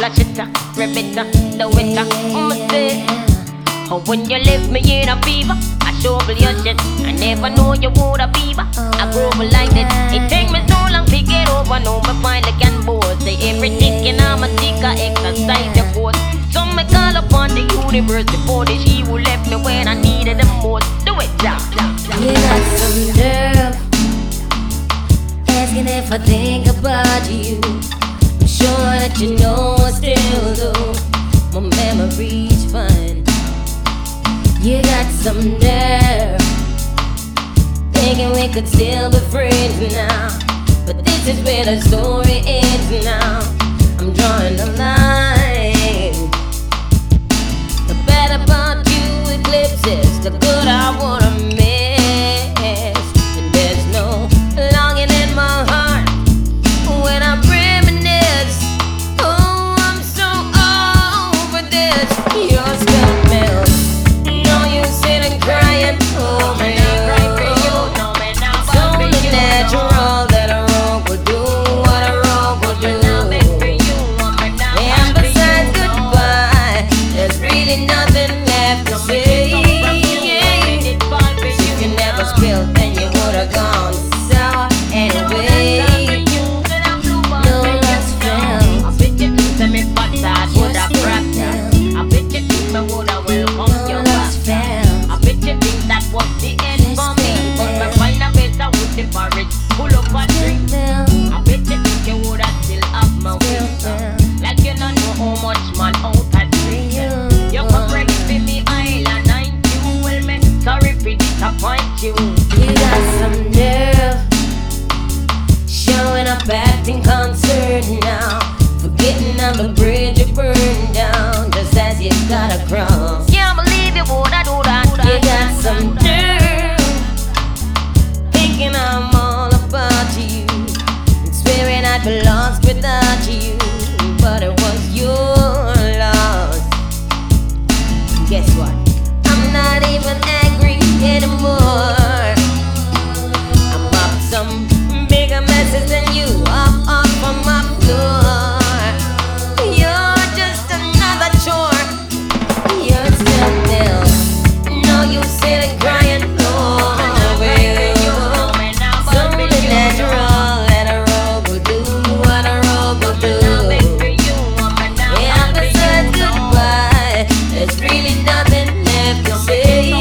wash it, rub it, do it, say. Oh, when you left me in a fever, I shovel your shit. I never know you would a fever. I grew up like this. It take me so long to get over. No, me finally can boast. Say everything and I'm a ticker, exercise your force. So me call upon the universe before the she who left me when I needed the most. Do it, Jah. You got some nerve asking if I think about you. I'm sure that you know I still do. My memory's fine. You got some nerve thinking we could still be friends now, but this is where the story ends now. I'm drawing the line. The bad about you eclipses the good I wanna miss, and there's no longing in my heart when I reminisce. Oh, I'm so over this. Your smell, no you sitting crying over you. So natural that a rogue would do what a rogue would do. And besides goodbye, there's really nothing left to say. If you never spilled, then you would've gone sour anyway. No lost found. I bet you think that me bad would have cracked down. I bet you think me woulda welcomed you back. I bet you think that was the end for me, but me find a better with the porridge full of a drink. I bet you think you woulda still have my wisdom, like you don't know how much man out at drink. You come ready for me island, I ain't you will me sorry for disappoint you. You got some nerve showing up acting concerned now, forgetting on the bridge you burned down just as you got across. Can't believe you woulda do that. You got some nerve thinking I'm all about you and swearing I'd be lost without you, but it was your loss. Guess what? I'm not even angry anymore. I'm up some bigger messes than you, up from my floor. You're just another chore. You're still nil. No, you sitting crying over you. Something natural that a rogue will do what a rogue will do. Yeah, besides goodbye, there's really nothing left to say.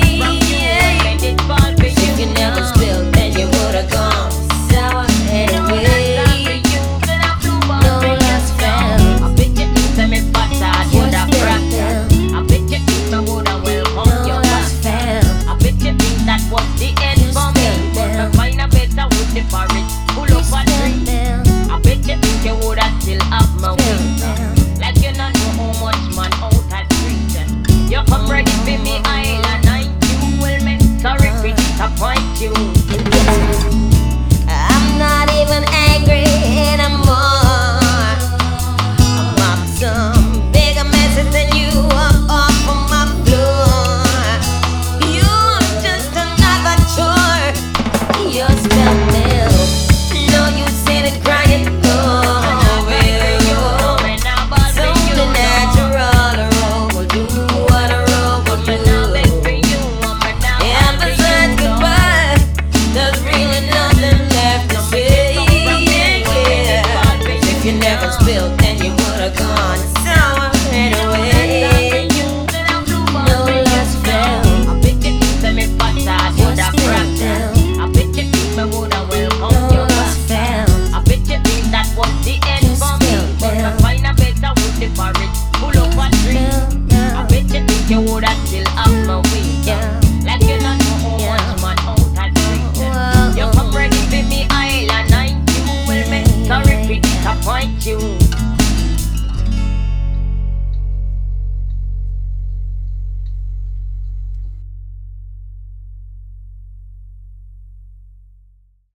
If you never spilled, then you would've gone sour anyway. No lost found. I bet you think that me bad would have cracked down. I bet you think me woulda welcomed you No back. lost found. I bet you think that was the end for me, but me find a better with the porridge full of a drink. I bet you think you woulda still have my wisdom, like you don't know how much man out at street. You come ready for me island, I ain't you will me sorry for disappoint you. I'm not even angry anymore. I'm up some bigger messes than you, off from my floor. You're just another chore. You're spilled milk. No, you sitting crying over you. Something natural, a rogue will do what a rogue will do. And besides goodbye, there's really nothing left to say. If you never spilled, then you would've gone sour anyway. No lost found. I bet you think that me bad would have cracked down. I bet you think me woulda welcomed you No lost back. found. I bet you think that was the end for me, but me find a better with the porridge full of a drink. I bet you think you woulda still have my wisdom,